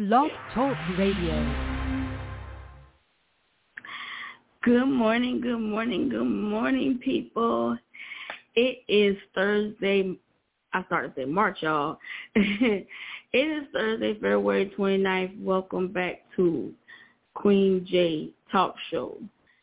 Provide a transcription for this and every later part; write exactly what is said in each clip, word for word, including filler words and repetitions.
Blog Talk Radio. Good morning, good morning, good morning, people. It is Thursday. I started to say March, y'all. It is Thursday, February twenty-ninth. Welcome back to Queen J Talk Show.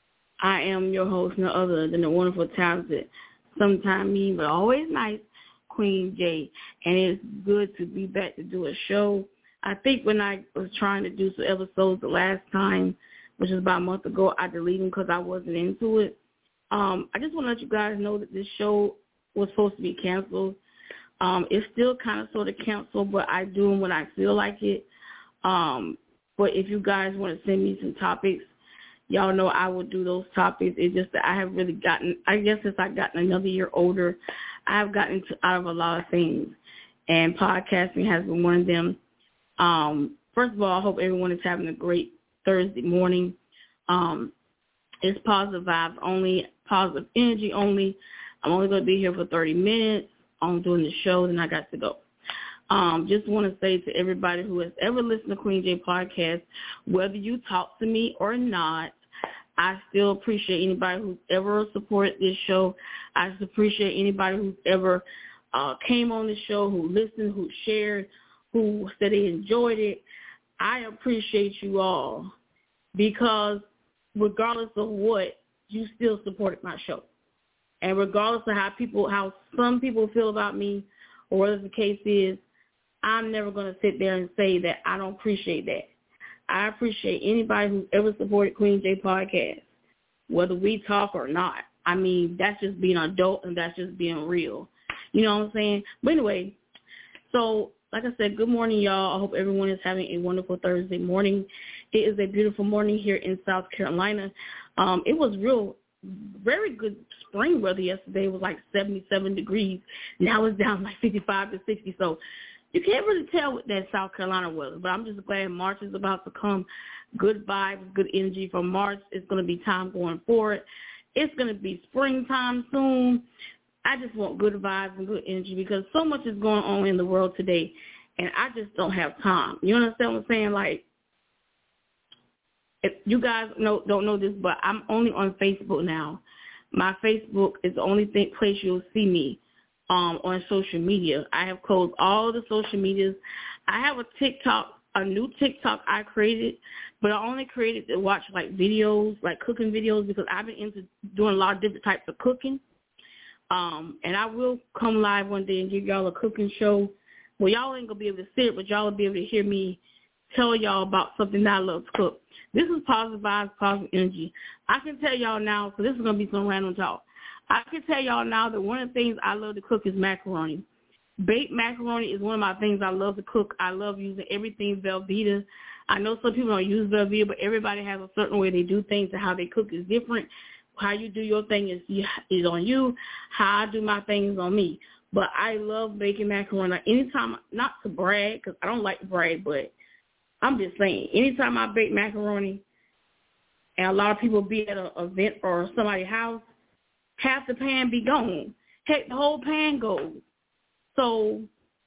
I am your host, no other than the wonderful, talented, sometimes mean, but always nice, Queen J. And it's good to be back to do a show. I think when I was trying to do some episodes the last time, which is about a month ago, I deleted them because I wasn't into it. Um, I just want to let you guys know that this show was supposed to be canceled. Um, it's still kind of sort of canceled, but I do them when I feel like it. Um, but if you guys want to send me some topics, y'all know I will do those topics. It's just that I have really gotten, I guess since I've gotten another year older, I have gotten to, out of a lot of things, and podcasting has been one of them. Um, first of all, I hope everyone is having a great Thursday morning. Um, it's positive vibes only, positive energy only. I'm only going to be here for thirty minutes. I'm doing the show, then I got to go. Um, just want to say to everybody who has ever listened to Queen J Podcast, whether you talk to me or not, I still appreciate anybody who's ever supported this show. I just appreciate anybody who's ever uh, came on the show, who listened, who shared, who said they enjoyed it. I appreciate you all because regardless of what, you still supported my show. And regardless of how people, how some people feel about me or whatever the case is, I'm never going to sit there and say that I don't appreciate that. I appreciate anybody who's ever supported Queen J Podcast, whether we talk or not. I mean, that's just being an adult and that's just being real. You know what I'm saying? But anyway, so like I said, good morning, y'all. I hope everyone is having a wonderful Thursday morning. It is a beautiful morning here in South Carolina. Um, it was real, very good spring weather yesterday. It was like seventy-seven degrees. Now it's down like fifty-five to sixty. So you can't really tell with that South Carolina weather. But I'm just glad March is about to come. Good vibes, good energy from March. It's going to be time going forward. It's going to be springtime soon. I just want good vibes and good energy because so much is going on in the world today, and I just don't have time. You understand what I'm saying? Like, if you guys know, don't know this, but I'm only on Facebook now. My Facebook is the only thing, place you'll see me um, on social media. I have closed all the social medias. I have a TikTok, a new TikTok I created, but I only created to watch, like, videos, like cooking videos, because I've been into doing a lot of different types of cooking. Um, and I will come live one day and give y'all a cooking show. Well, y'all ain't going to be able to see it, but y'all will be able to hear me tell y'all about something that I love to cook. This is positive vibes, positive energy. I can tell y'all now, so this is going to be some random talk. I can tell y'all now that one of the things I love to cook is macaroni. Baked macaroni is one of my things I love to cook. I love using everything Velveeta. I know some people don't use Velveeta, but everybody has a certain way they do things, and how they cook is different. How you do your thing is is on you. How I do my thing is on me. But I love baking macaroni. Like anytime, not to brag, because I don't like to brag, but I'm just saying, anytime I bake macaroni, and a lot of people be at an event or somebody's house, half the pan be gone. Heck, the whole pan goes. So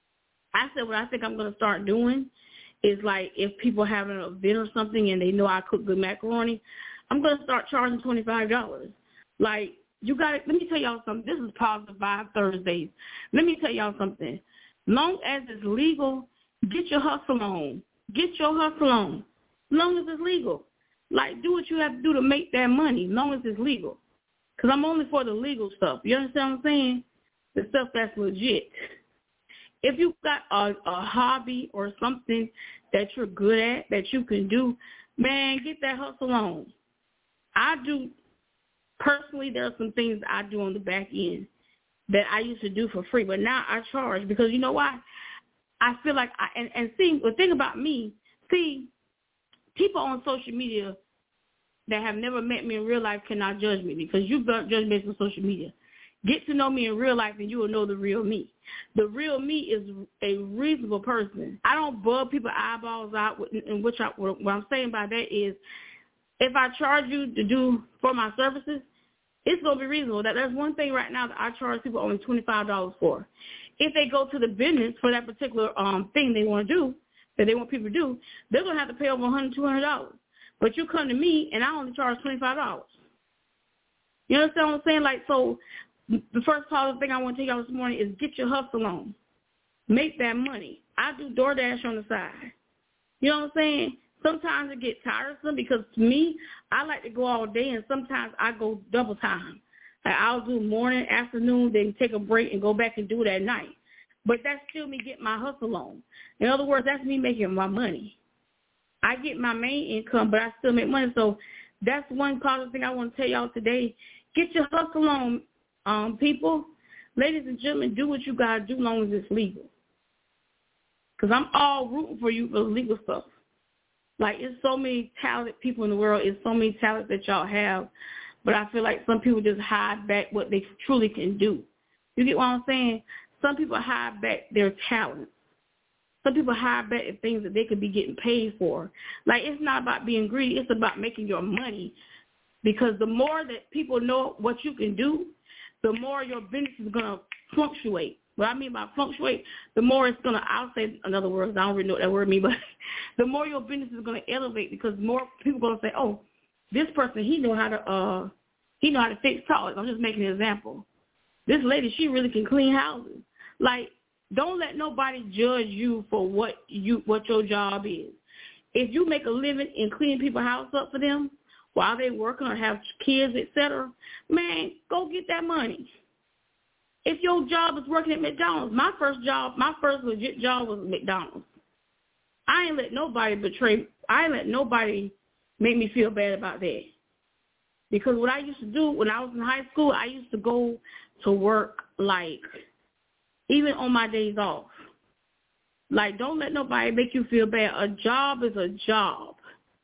I said what I think I'm going to start doing is, like, if people have an event or something and they know I cook good macaroni, I'm going to start charging twenty-five dollars. Like, you got to, let me tell y'all something. This is Positive Vibe Thursdays. Let me tell y'all something. Long as it's legal, get your hustle on. Get your hustle on. Long as it's legal. Like, do what you have to do to make that money, long as it's legal. Because I'm only for the legal stuff. You understand what I'm saying? The stuff that's legit. If you've got a, a hobby or something that you're good at, that you can do, man, get that hustle on. I do, personally, there are some things I do on the back end that I used to do for free, but now I charge because you know why? I feel like, I, and, and see, the thing about me, see, people on social media that have never met me in real life cannot judge me because you judge me on social media. Get to know me in real life and you will know the real me. The real me is a reasonable person. I don't bug people's eyeballs out, and which I, what I'm saying by that is, if I charge you to do for my services, it's going to be reasonable. That There's one thing right now that I charge people only twenty-five dollars for. If they go to the business for that particular um, thing they want to do, that they want people to do, they're going to have to pay over one hundred dollars, two hundred dollars. But you come to me, and I only charge twenty-five dollars. You understand what I'm saying? Like, so the first part of the thing I want to tell y'all this morning is get your hustle on. Make that money. I do DoorDash on the side. You know what I'm saying? Sometimes it gets tiresome because to me, I like to go all day, and sometimes I go double time. Like I'll do morning, afternoon, then take a break and go back and do it at night. But that's still me getting my hustle on. In other words, that's me making my money. I get my main income, but I still make money. So that's one positive thing I want to tell y'all today. Get your hustle on, um, people. Ladies and gentlemen, do what you got to do as long as it's legal. Because I'm all rooting for you for the legal stuff. Like, it's so many talented people in the world. It's so many talents that y'all have. But I feel like some people just hide back what they truly can do. You get what I'm saying? Some people hide back their talent. Some people hide back at things that they could be getting paid for. Like, it's not about being greedy. It's about making your money. Because the more that people know what you can do, the more your business is going to fluctuate. What I mean by fluctuate, the more it's going to, I'll say in other words, I don't really know what that word means, but the more your business is going to elevate because more people are going to say, oh, this person, he know how to, uh, he know how to fix toilets. I'm just making an example. This lady, she really can clean houses. Like, don't let nobody judge you for what you, what your job is. If you make a living in cleaning people's house up for them while they working or have kids, et cetera, man, go get that money. If your job is working at McDonald's, my first job, my first legit job was McDonald's. I ain't let nobody betray, I ain't let nobody make me feel bad about that. Because what I used to do when I was in high school, I used to go to work, like, even on my days off. Like, don't let nobody make you feel bad. A job is a job.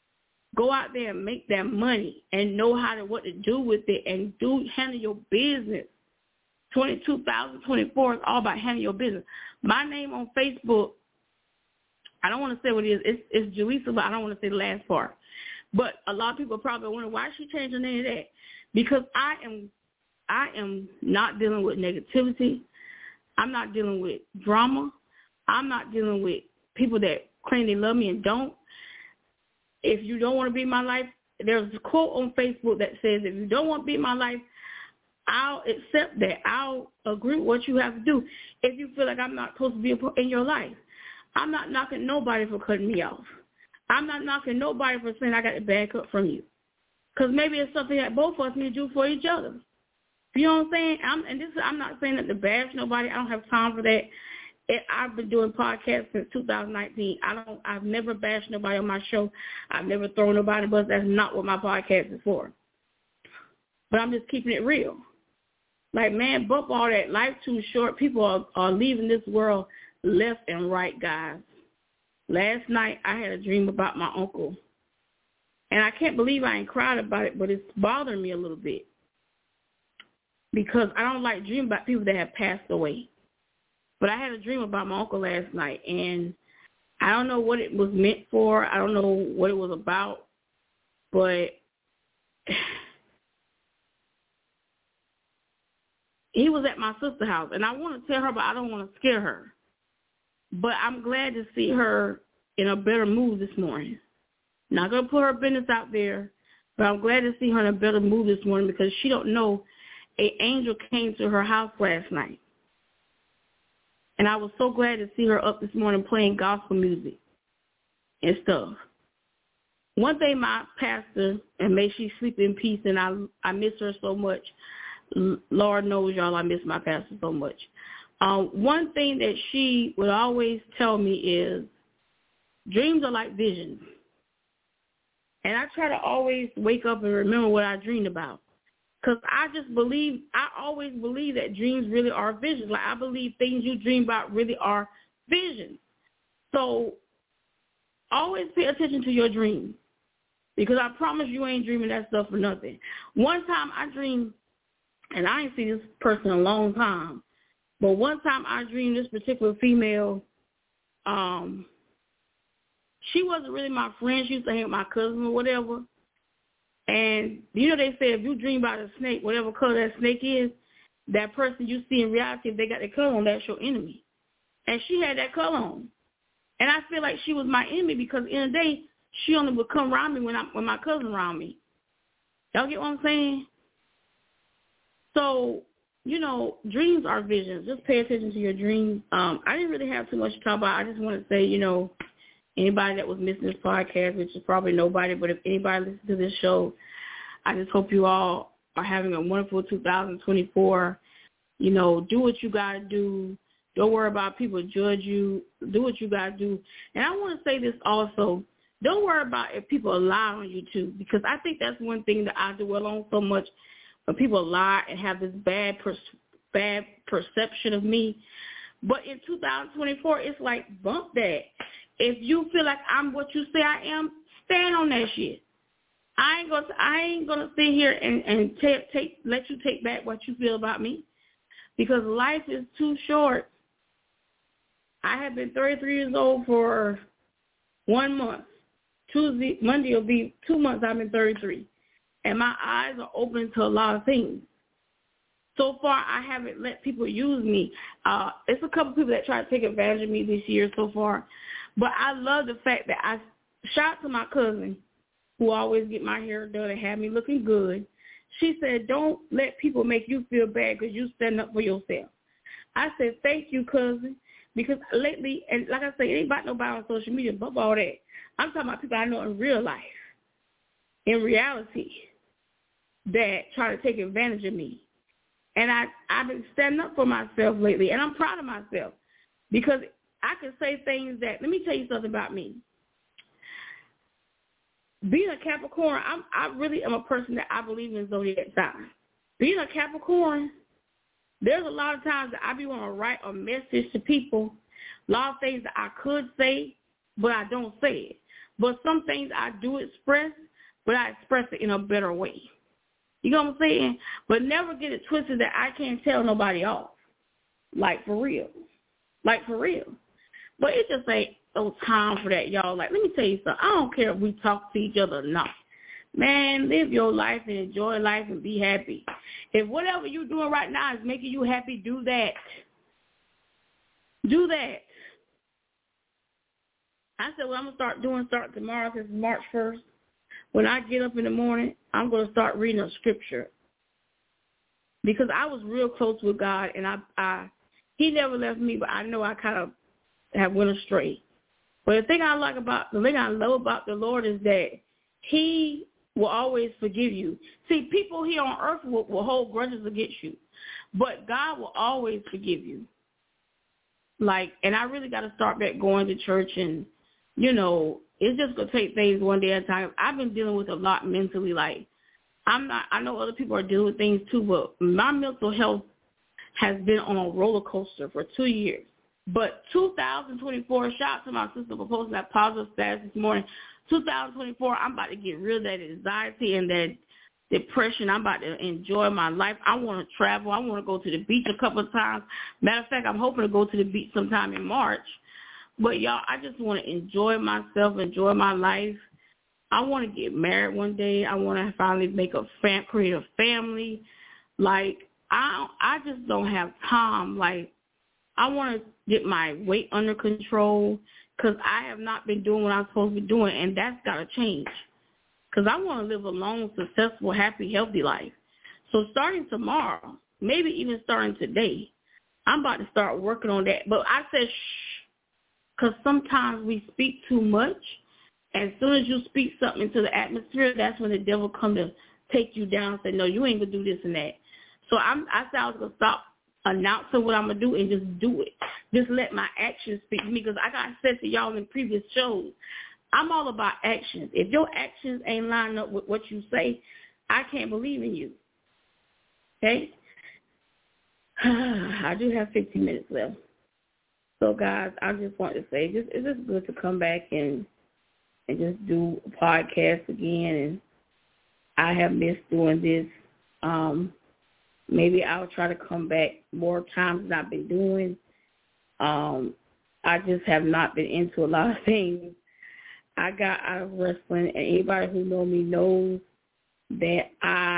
Go out there and make that money and know how to, what to do with it and do handle your business. twenty-two thousand twenty-four is all about handling your business. My name on Facebook, I don't want to say what it is. It's, it's Jaleesa, but I don't want to say the last part. But a lot of people probably wonder why she changed her name to that. Because I am, I am not dealing with negativity. I'm not dealing with drama. I'm not dealing with people that claim they love me and don't. If you don't want to be in my life, there's a quote on Facebook that says, if you don't want to be in my life, I'll accept that. I'll agree with what you have to do if you feel like I'm not supposed to be in your life. I'm not knocking nobody for cutting me off. I'm not knocking nobody for saying I got to back up from you. Because maybe it's something that both of us need to do for each other. You know what I'm saying? I'm, and this, I'm not saying that to bash nobody. I don't have time for that. It, I've been doing podcasts since two thousand nineteen. I don't. I've never bashed nobody on my show. I've never thrown nobody a bus. That's not what my podcast is for. But I'm just keeping it real. Like, man, bump all that. Life too short. People are, are leaving this world left and right, guys. Last night I had a dream about my uncle. And I can't believe I ain't cried about it, but it's bothering me a little bit. Because I don't like dreaming about people that have passed away. But I had a dream about my uncle last night, and I don't know what it was meant for. I don't know what it was about. But he was at my sister's house, and I want to tell her, but I don't want to scare her. But I'm glad to see her in a better mood this morning. Not going to put her business out there, but I'm glad to see her in a better mood this morning because she don't know an angel came to her house last night. And I was so glad to see her up this morning playing gospel music and stuff. One thing my pastor, and may she sleep in peace, and I I miss her so much. Lord knows, y'all, I miss my pastor so much. Um, one thing that she would always tell me is dreams are like visions. And I try to always wake up and remember what I dreamed about. Because I just believe, I always believe that dreams really are visions. Like, I believe things you dream about really are visions. So always pay attention to your dreams. Because I promise you ain't dreaming that stuff for nothing. One time I dreamed, and I ain't seen this person in a long time, but one time I dreamed this particular female, um, she wasn't really my friend. She used to hang with my cousin or whatever. And, you know, they say if you dream about a snake, whatever color that snake is, that person you see in reality, if they got the color on, that's your enemy. And she had that color on. And I feel like she was my enemy because in the day, she only would come around me when I when my cousin around me. Y'all get what I'm saying? So, you know, dreams are visions. Just pay attention to your dreams. Um, I didn't really have too much to talk about. I just want to say, you know, anybody that was missing this podcast, which is probably nobody, but if anybody listens to this show, I just hope you all are having a wonderful two thousand twenty-four. You know, do what you got to do. Don't worry about people judge you. Do what you got to do. And I want to say this also. Don't worry about if people lie on you, too, because I think that's one thing that I dwell on so much. When people lie and have this bad per- bad perception of me. But in two thousand twenty-four, it's like, bump that. If you feel like I'm what you say I am, stand on that shit. I ain't gonna I ain't gonna sit here and, and take, take let you take back what you feel about me. Because life is too short. I have been thirty-three years old for one month. Tuesday, Monday will be two months I've been thirty-three. And my eyes are open to a lot of things. So far, I haven't let people use me. Uh, it's a couple people that try to take advantage of me this year so far. But I love the fact that I shout out to my cousin, who always get my hair done and have me looking good. She said, don't let people make you feel bad because you stand up for yourself. I said, thank you, cousin, because lately, and like I say, it ain't about nobody on social media, but all that. I'm talking about people I know in real life, in reality, that try to take advantage of me. And I, I've been standing up for myself lately, and I'm proud of myself because I can say things that, let me tell you something about me. Being a Capricorn, I'm, I really am a person that I believe in zodiac signs. Being a Capricorn, there's a lot of times that I be want to write a message to people, a lot of things that I could say, but I don't say it. But some things I do express, but I express it in a better way. You know what I'm saying? But never get it twisted that I can't tell nobody off. Like, for real. Like, for real. But it just ain't no time for that, y'all. Like, let me tell you something. I don't care if we talk to each other or not. Man, live your life and enjoy life and be happy. If whatever you're doing right now is making you happy, do that. Do that. I said, what I'm going to start doing, start tomorrow, because it's March first. When I get up in the morning, I'm going to start reading a scripture. Because I was real close with God, and I, I he never left me, but I know I kind of have went astray. But the thing I like about, the thing I love about the Lord is that he will always forgive you. See, people here on earth will, will hold grudges against you, but God will always forgive you. Like, and I really got to start back going to church, and, you know, it's just going to take things one day at a time. I've been dealing with a lot mentally. Like, I'm not, I know other people are dealing with things too, but my mental health has been on a roller coaster for two years. But two thousand twenty-four, shout out to my sister for posting that positive status this morning. two thousand twenty-four, I'm about to get rid of that anxiety and that depression. I'm about to enjoy my life. I want to travel. I want to go to the beach a couple of times. Matter of fact, I'm hoping to go to the beach sometime in March. But, y'all, I just want to enjoy myself, enjoy my life. I want to get married one day. I want to finally make a fam- create a family. Like, I I just don't have time. Like, I want to get my weight under control because I have not been doing what I'm supposed to be doing, and that's got to change because I want to live a long, successful, happy, healthy life. So starting tomorrow, maybe even starting today, I'm about to start working on that. But I said shh because sometimes we speak too much. As soon as you speak something into the atmosphere, that's when the devil come to take you down and say, no, you ain't going to do this and that. So I'm, I said I was going to stop announcing what I'm going to do and just do it. Just let my actions speak to me because like I said to y'all in previous shows, I'm all about actions. If your actions ain't lining up with what you say, I can't believe in you. Okay? I do have fifteen minutes left. So, guys, I just want to say just, it's just good to come back and and just do a podcast again. And I have missed doing this. Um, maybe I'll try to come back more times than I've been doing. Um, I just have not been into a lot of things. I got out of wrestling, and anybody who knows me knows that I,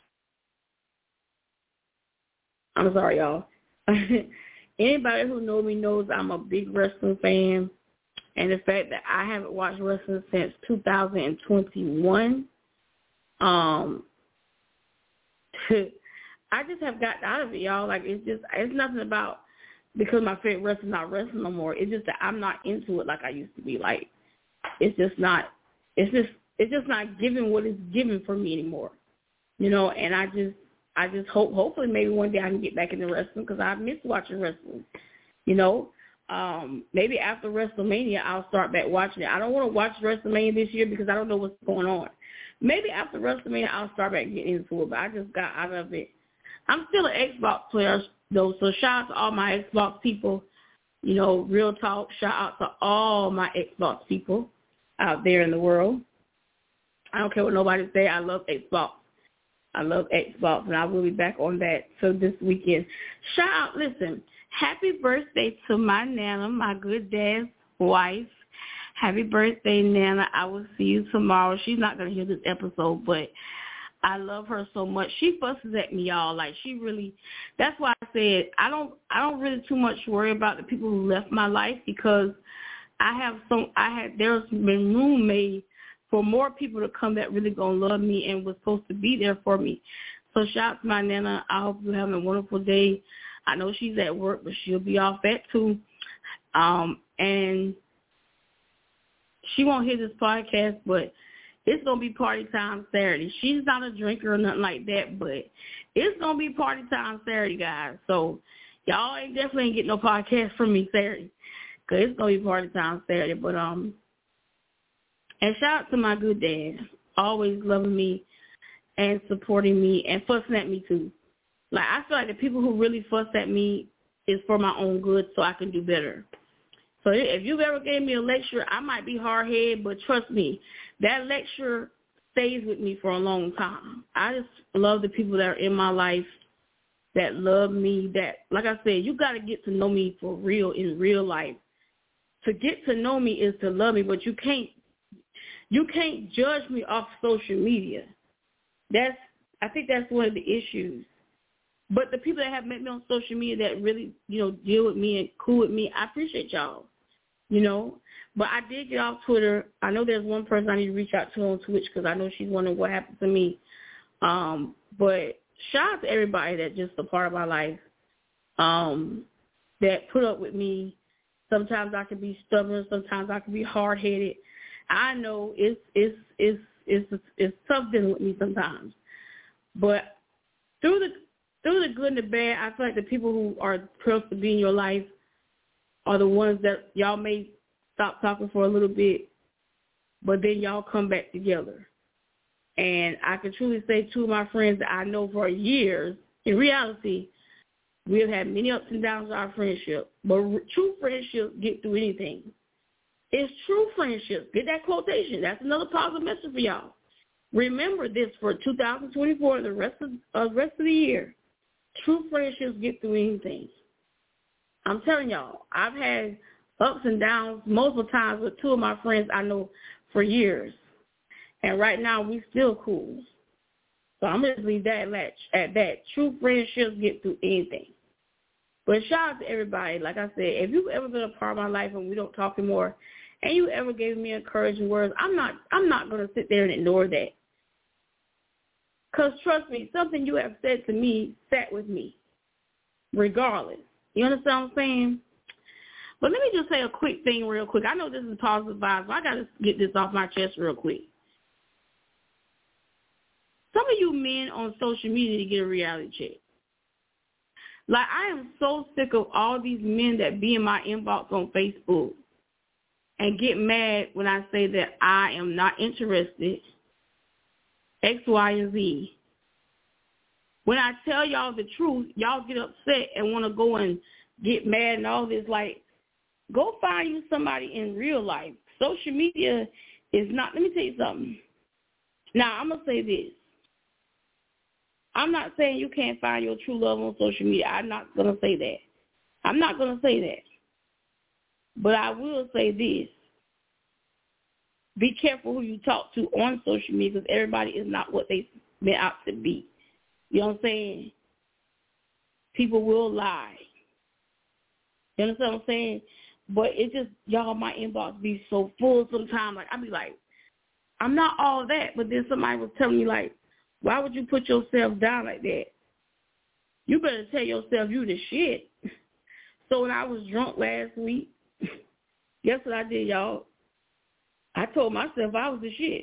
I'm sorry, y'all. Anybody who knows me knows I'm a big wrestling fan, And the fact that I haven't watched wrestling since two thousand twenty-one, um, I just have gotten out of it, y'all. Like, it's just, it's nothing about because my favorite wrestler's not wrestling no more. It's just that I'm not into it like I used to be. Like, it's just not, it's just, it's just not giving what it's giving for me anymore, you know. And I just, I just hope, hopefully, maybe one day I can get back into wrestling because I miss watching wrestling, you know. Um, maybe after WrestleMania, I'll start back watching it. I don't want to watch WrestleMania this year because I don't know what's going on. Maybe after WrestleMania, I'll start back getting into it, but I just got out of it. I'm still an Xbox player, though, so shout out to all my Xbox people. You know, real talk, shout out to all my Xbox people out there in the world. I don't care what nobody say. I love Xbox. I love Xbox, and I will be back on that so this weekend. Shout out, listen, happy birthday to my Nana, my good dad's wife. Happy birthday, Nana. I will see you tomorrow. She's not going to hear this episode, but I love her so much. She fusses at me, y'all. Like, she really, that's why I said I don't I don't really too much worry about the people who left my life because I have some, I had, there's been room made for more people to come that really going to love me and was supposed to be there for me. So shout out to my Nana. I hope you're having a wonderful day. I know she's at work, but she'll be off at two. Um, and she won't hear this podcast, but it's going to be party time Saturday. She's not a drinker or nothing like that, but it's going to be party time Saturday, guys. So y'all ain't definitely ain't getting no podcast from me Saturday because it's going to be party time Saturday. But, um, and shout out to my good dad, always loving me and supporting me and fussing at me too. Like, I feel like the people who really fuss at me is for my own good so I can do better. So if you've ever gave me a lecture, I might be hard-headed, but trust me, that lecture stays with me for a long time. I just love the people that are in my life that love me, that, like I said, you got to get to know me for real in real life. To get to know me is to love me, but you can't you can't judge me off social media. That's I think that's one of the issues. But the people that have met me on social media that really, you know, deal with me and cool with me, I appreciate y'all, you know. But I did get off Twitter. I know there's one person I need to reach out to on Twitch because I know she's wondering what happened to me. Um, but shout out to everybody that's just a part of my life um, that put up with me. Sometimes I can be stubborn. Sometimes I can be hard-headed. I know it's it's it's it's it's tough dealing with me sometimes. But through the Through the good and the bad, I feel like the people who are supposed to be in your life are the ones that y'all may stop talking for a little bit, but then y'all come back together. And I can truly say two of my friends that I know for years, in reality, we have had many ups and downs in our friendship, but true friendships get through anything. It's true friendships. Get that quotation. That's another positive message for y'all. Remember this for two thousand twenty-four and the rest of uh, rest of the year. True friendships get through anything. I'm telling y'all, I've had ups and downs multiple times with two of my friends I know for years. And right now, we still cool. So I'm going to leave that at that. True friendships get through anything. But shout out to everybody. Like I said, if you've ever been a part of my life and we don't talk anymore, and you ever gave me encouraging words, I'm not I'm not going to sit there and ignore that. Because trust me, something you have said to me sat with me, regardless. You understand what I'm saying? But let me just say a quick thing real quick. I know this is positive vibes, but I got to get this off my chest real quick. Some of you men on social media get a reality check. Like, I am so sick of all these men that be in my inbox on Facebook and get mad when I say that I am not interested, X, Y, and Z. When I tell y'all the truth, y'all get upset and want to go and get mad and all this. Like, go find you somebody in real life. Social media is not, let me tell you something. Now, I'm going to say this. I'm not saying you can't find your true love on social media. I'm not going to say that. I'm not going to say that. But I will say this. Be careful who you talk to on social media because everybody is not what they meant out to be. You know what I'm saying? People will lie. You understand what I'm saying? But it just, y'all, my inbox be so full sometimes. Like, I be like, I'm not all that. But then somebody was telling me, like, why would you put yourself down like that? You better tell yourself you the shit. So when I was drunk last week, guess what I did, y'all? I told myself I was the shit.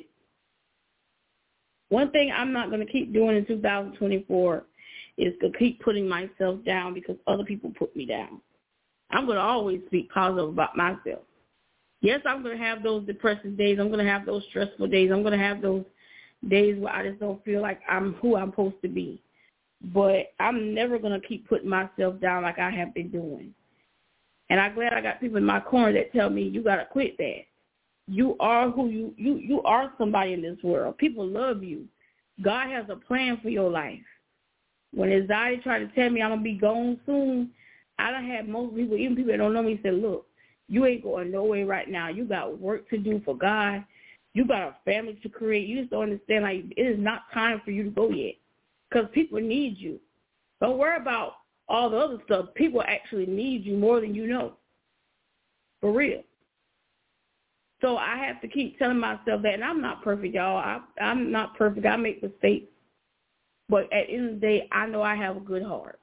One thing I'm not going to keep doing in two thousand twenty-four is to keep putting myself down because other people put me down. I'm going to always speak positive about myself. Yes, I'm going to have those depressive days. I'm going to have those stressful days. I'm going to have those days where I just don't feel like I'm who I'm supposed to be. But I'm never going to keep putting myself down like I have been doing. And I'm glad I got people in my corner that tell me, you got to quit that. You are who you, you, you are somebody in this world. People love you. God has a plan for your life. When anxiety tried to tell me I'm going to be gone soon, I done had most people, even people that don't know me, say, look, you ain't going nowhere right now. You got work to do for God. You got a family to create. You just don't understand, like, it is not time for you to go yet because people need you. Don't worry about all the other stuff. People actually need you more than you know, for real. So I have to keep telling myself that, and I'm not perfect, y'all. I, I'm not perfect. I make mistakes. But at the end of the day, I know I have a good heart.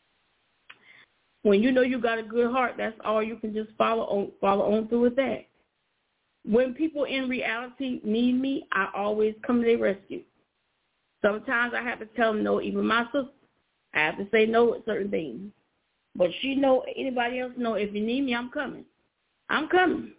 When you know you got a good heart, that's all you can just follow on, follow on through with that. When people in reality need me, I always come to their rescue. Sometimes I have to tell them no, even my sister. I have to say no at certain things. But she know, anybody else know, if you need me, I'm coming. I'm coming.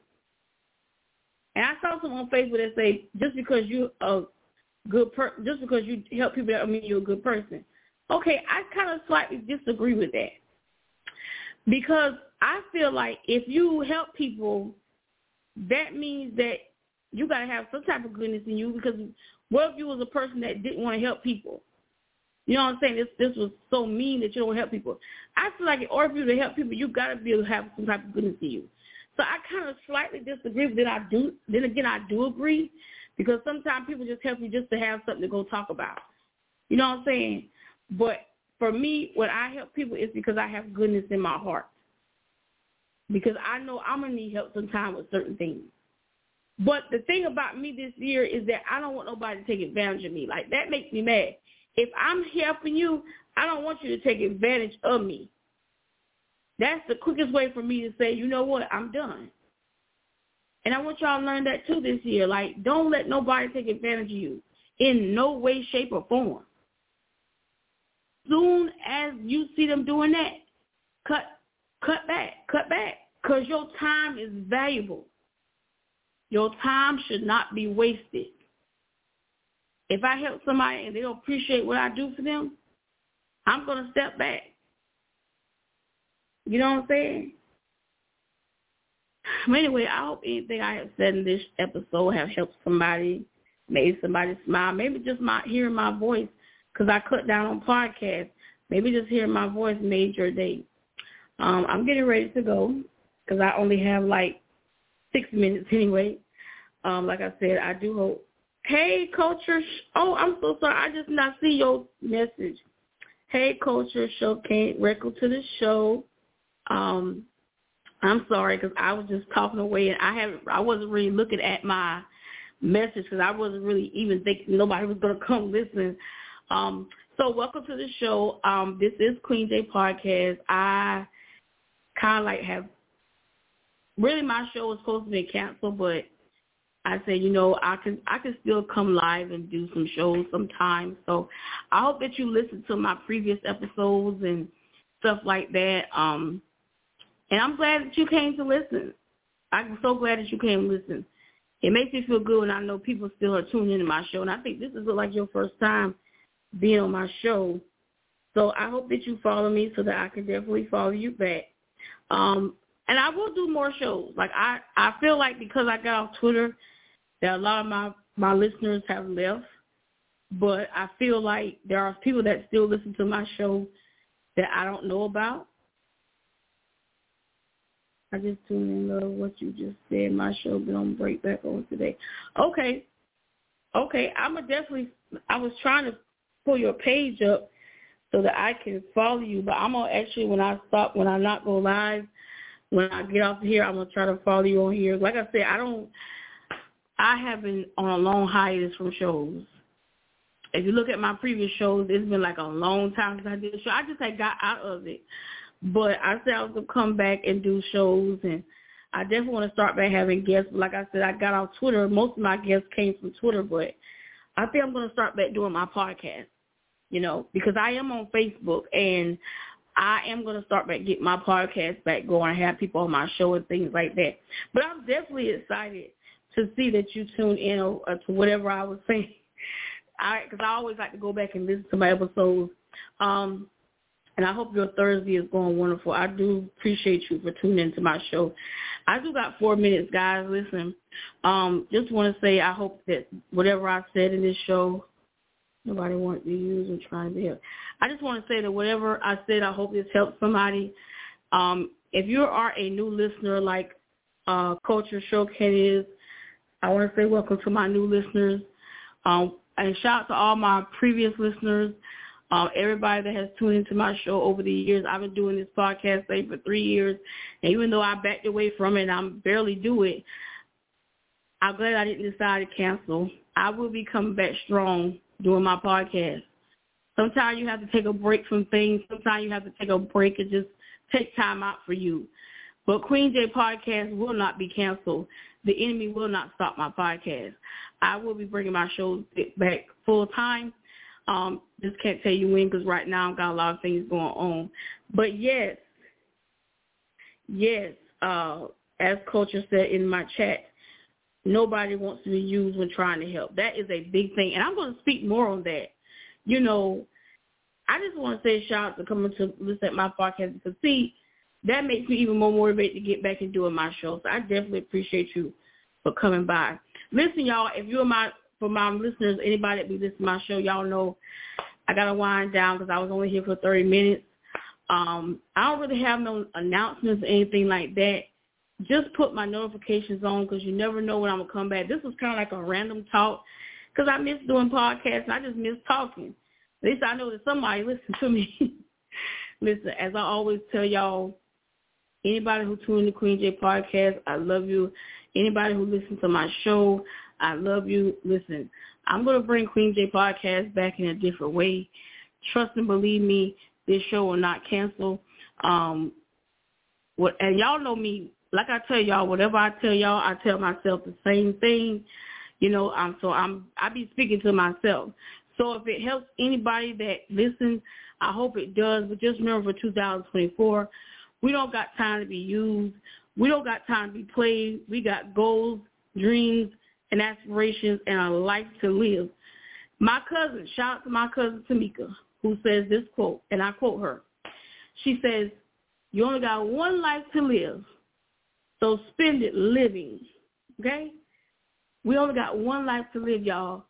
And I saw someone on Facebook that say, just because you're a good per- just because you help people, that don't mean you're a good person. Okay, I kind of slightly disagree with that. Because I feel like if you help people, that means that you got to have some type of goodness in you, because what if you was a person that didn't want to help people? You know what I'm saying? This this was so mean that you don't help people. I feel like in order for you to help people, you got to be able to have some type of goodness in you. So I kind of slightly disagree, but then I do. Then again, I do agree, because sometimes people just help you just to have something to go talk about. You know what I'm saying? But for me, when I help people, it's because I have goodness in my heart. Because I know I'm going to need help sometime with certain things. But the thing about me this year is that I don't want nobody to take advantage of me. Like, that makes me mad. If I'm helping you, I don't want you to take advantage of me. That's the quickest way for me to say, you know what, I'm done. And I want y'all to learn that too this year. Like, don't let nobody take advantage of you in no way, shape, or form. Soon as you see them doing that, cut cut back, cut back, because your time is valuable. Your time should not be wasted. If I help somebody and they don't appreciate what I do for them, I'm going to step back. You know what I'm saying? But anyway, I hope anything I have said in this episode have helped somebody, made somebody smile, maybe just my hearing my voice, because I cut down on podcasts. Maybe just hearing my voice made your day. Um, I'm getting ready to go because I only have like six minutes anyway. Um, like I said, I do hope. Hey, Culture. Sh- oh, I'm so sorry. I just not see your message. Hey, Culture Show can't record to the show. Um, I'm sorry because I was just talking away and I haven't. I wasn't really looking at my message because I wasn't really even thinking nobody was going to come listen. Um, so welcome to the show. Um, this is Queen J Podcast. I kind of like have, really my show was supposed to be canceled, but I said, you know, I can I can still come live and do some shows sometimes. So I hope that you listen to my previous episodes and stuff like that. Um, and I'm glad that you came to listen. I'm so glad that you came to listen. It makes me feel good when I know people still are tuning into my show. And I think this is like your first time being on my show. So I hope that you follow me so that I can definitely follow you back. Um, and I will do more shows. Like I, I feel like because I got off Twitter that a lot of my, my listeners have left. But I feel like there are people that still listen to my show that I don't know about. I just tuned in, love what you just said. My show been on break back on today. Okay. Okay. I'm a definitely, I was trying to pull your page up so that I can follow you, but I'm going to actually, when I stop, when I not go live, when I get off here, I'm going to try to follow you on here. Like I said, I don't, I have been on a long hiatus from shows. If you look at my previous shows, it's been like a long time since I did a show. I just had got out of it. But I said I was going to come back and do shows, and I definitely want to start back having guests. Like I said, I got off Twitter. Most of my guests came from Twitter, but I think I'm going to start back doing my podcast, you know, because I am on Facebook, and I am going to start back getting my podcast back going and have people on my show and things like that. But I'm definitely excited to see that you tune in or, or to whatever I was saying. I because I always like to go back and listen to my episodes. Um, and I hope your Thursday is going wonderful. I do appreciate you for tuning into my show. I do got four minutes, guys. Listen, um, just want to say I hope that whatever I said in this show, nobody wants to use and trying to help. I just want to say that whatever I said, I hope this helps somebody. Um, if you are a new listener like uh, Culture Showcase is, I want to say welcome to my new listeners. Um, and shout out to all my previous listeners, um, everybody that has tuned into my show over the years. I've been doing this podcast thing for three years, and even though I backed away from it and I barely do it, I'm glad I didn't decide to cancel. I will be coming back strong doing my podcast. Sometimes you have to take a break from things. Sometimes you have to take a break and just take time out for you. But Queen J Podcast will not be canceled. The enemy will not stop my podcast. I will be bringing my shows back full time. Um, just can't tell you when because right now I've got a lot of things going on. But yes, yes, uh, as Culture said in my chat, nobody wants to be used when trying to help. That is a big thing. And I'm going to speak more on that. You know, I just want to say a shout out to coming to listen to my podcast because, see, that makes me even more motivated to get back and doing my show. So I definitely appreciate you for coming by. Listen, y'all, if you're my, for my listeners, anybody that be listening to my show, y'all know I got to wind down because I was only here for thirty minutes. Um, I don't really have no announcements or anything like that. Just put my notifications on because you never know when I'm going to come back. This was kind of like a random talk because I miss doing podcasts and I just miss talking. At least I know that somebody listens to me. Listen, as I always tell y'all, anybody who tuned in to Queen J Podcast, I love you. Anybody who listens to my show, I love you. Listen, I'm going to bring Queen J Podcast back in a different way. Trust and believe me, this show will not cancel. Um, what, and y'all know me. Like I tell y'all, whatever I tell y'all, I tell myself the same thing. You know, I'm so I'm I be speaking to myself. So if it helps anybody that listens, I hope it does. But just remember, for two thousand twenty-four, we don't got time to be used. We don't got time to be played. We got goals, dreams, and aspirations, and a life to live. My cousin, shout out to my cousin Tamika, who says this quote, and I quote her. She says, "You only got one life to live. So spend it living," okay? We only got one life to live, y'all.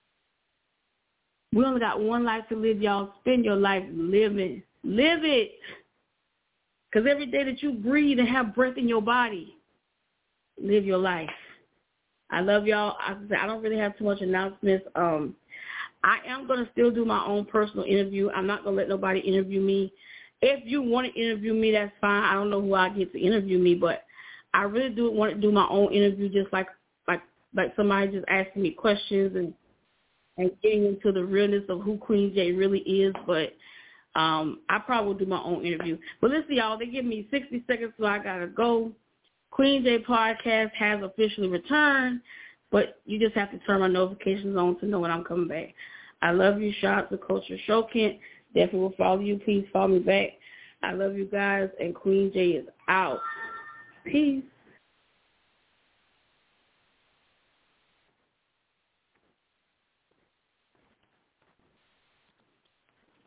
We only got one life to live, y'all. Spend your life living. Live it. Because every day that you breathe and have breath in your body, live your life. I love y'all. I, I don't really have too much announcements. Um, I am going to still do my own personal interview. I'm not going to let nobody interview me. If you want to interview me, that's fine. I don't know who I get to interview me, but I really do want to do my own interview, just like like like somebody just asking me questions and and getting into the realness of who Queen J really is. But um, I probably will do my own interview. But listen, y'all, they give me sixty seconds, so I gotta go. Queen J Podcast has officially returned, but you just have to turn my notifications on to know when I'm coming back. I love you. Shout out to Culture Showcase. Definitely will follow you. Please follow me back. I love you guys, and Queen J is out. Peace.